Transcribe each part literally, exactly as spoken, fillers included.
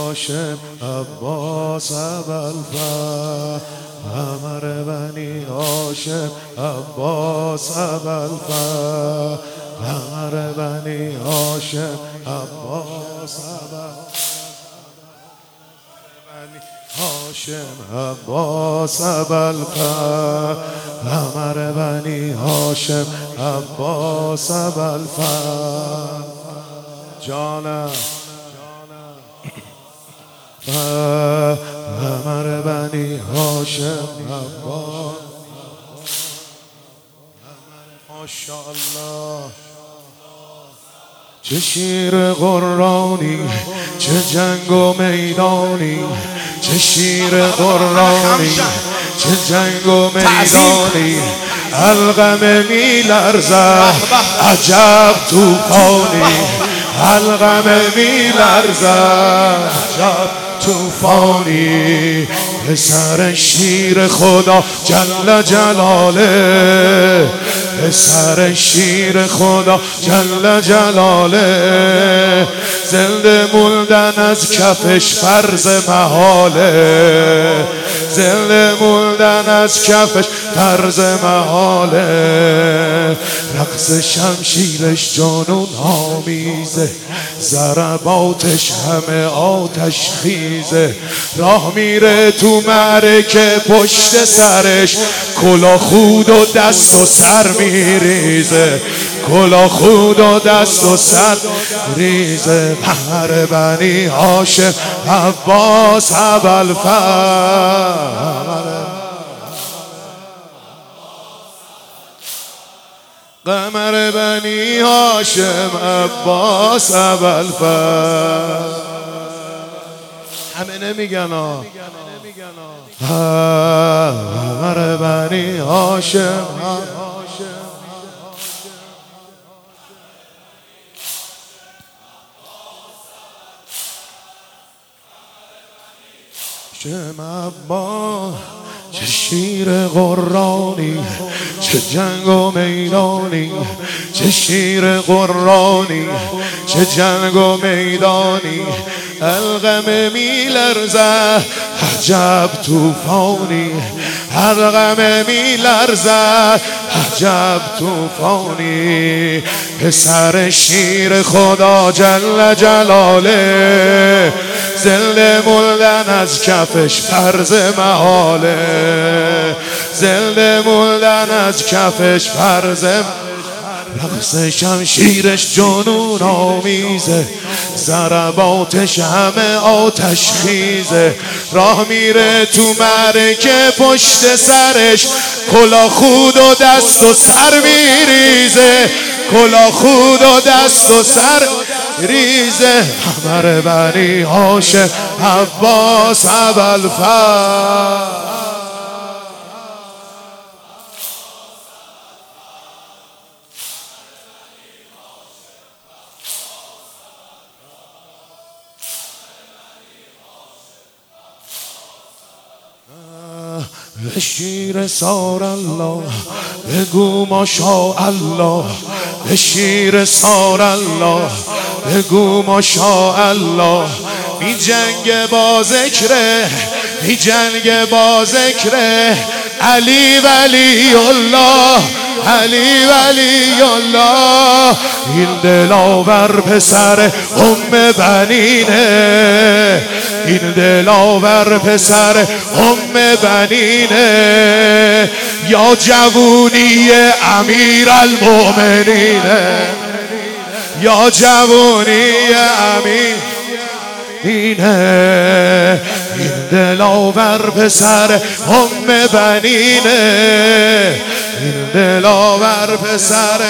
هاشم عباس ابوالفضل قمر بنی هاشم عباس ابوالفضل قمر بنی هاشم عباس هاشم عباس ابوالفضل قمر بنی هاشم عباس ابوالفضل جانم قمر بنی هاشم عباس ماشاءالله چه شیر قرآنی چه جنگ و میدانی چه شیر قرآنی چه جنگ و میدانی القمه می لرزد عجب توفانی القمه می لرزد عجب توفانی پسر شیر خدا جل جلاله پسر شیر خدا جل جلاله زنده موندن از کفش فرض محاله زنده موندن از کفش فرض محاله رقص شمشیرش جانون آمیزه ضرباتش همه آتش خیزه راه میره تو معرکه پشت سرش کلا خود و دست و سر میریزه کلا خود و دست و سر ریزه قمر بنی هاشم عباس ابوالفضل قمر بنی هاشم عباس ابوالفضل همه نمیگن ها قمر بنی هاشم شم عباس چه شیر قرآنی چه جنگ و میدانی چه شیر قرآنی چه جنگ و میدانی القمه می لرزد عجب توفانی القمه می لرزد عجب توفانی پسر شیر خدا جل جلاله زنده موندن از کفش فرض محاله زنده موندن از کفش فرض رقص شمشیرش جنون آمیزه ضرباتش همه آتش خیزه راه میره تو معرکه پشت سرش کلا خود و دست و سر میریزه کلا خود و دست و سر ریزه قمر بنی هاشم عباس ابوالفضل به شیر سار الله بگو ماشاءالله به شیر سار الله بگو ماشاءالله می جنگ با ذکره می جنگ با ذکره علی ولی الله علی ولی الله این دلاور پسر ام بنینه این دلاور پسر ام بنینه یا جوونی امیر المؤمنینه یا جوونی امیر اینه این دلاور پسر ام بنینه این دلاور پسر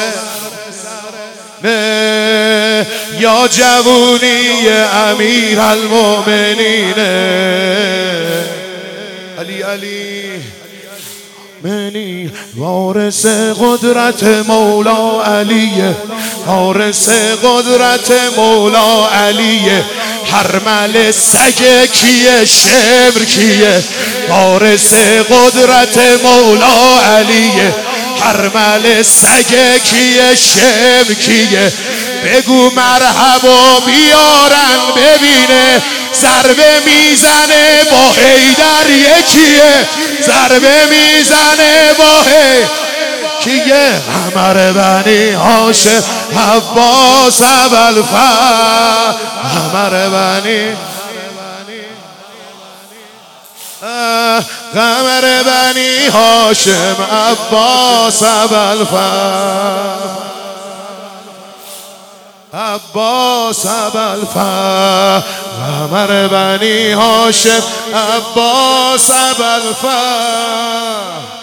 نه یا جوونی امیر المؤمنینه علی علی منی وارث قدرت مولا علیه وارث قدرت مولا علیه هرمل سگ کیه شمر کیه وارث قدرت مولا علیه هرمل سگ کیه شمر کیه بگو مرحبا بیارن ببینه ضربه میزنه با حیدر یکیه ضربه میزنه با حیدر کیه قمر بنی هاشم عباس ابوالفضل قمر بنی قمر بنی هاشم عباس ابوالفضل عباس ابوالفضل قمر بنی هاشم عباس ابوالفضل